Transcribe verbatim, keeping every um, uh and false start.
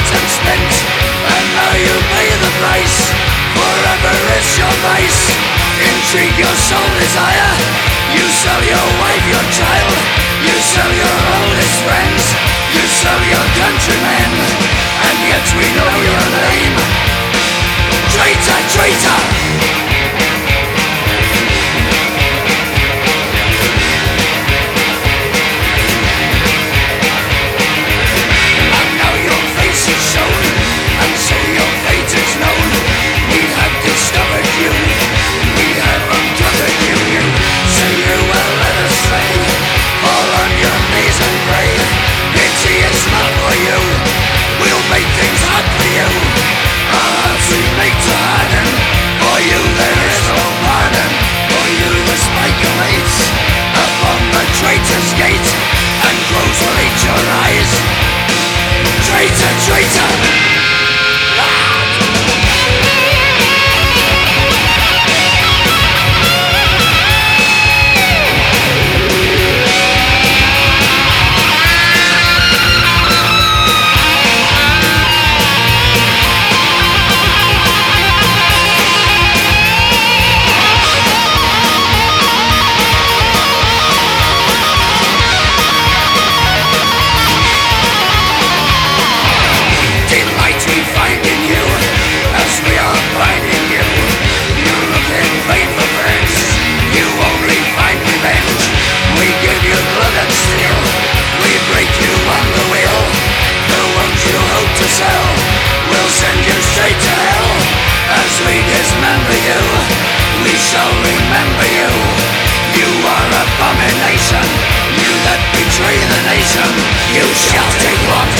autumn spent, and now you pay the price. Forever is your vice. Intrigue your soul desire. You sell your wife, your child. You sell your oldest friends. You sell your countrymen. And yet we know your name. Traitor, traitor. Traitor's gate, and crows will eat your eyes. Traitor, traitor. We'll send you straight to hell. As we dismember you, we shall remember you. You are abomination, you that betray the nation. You shall take one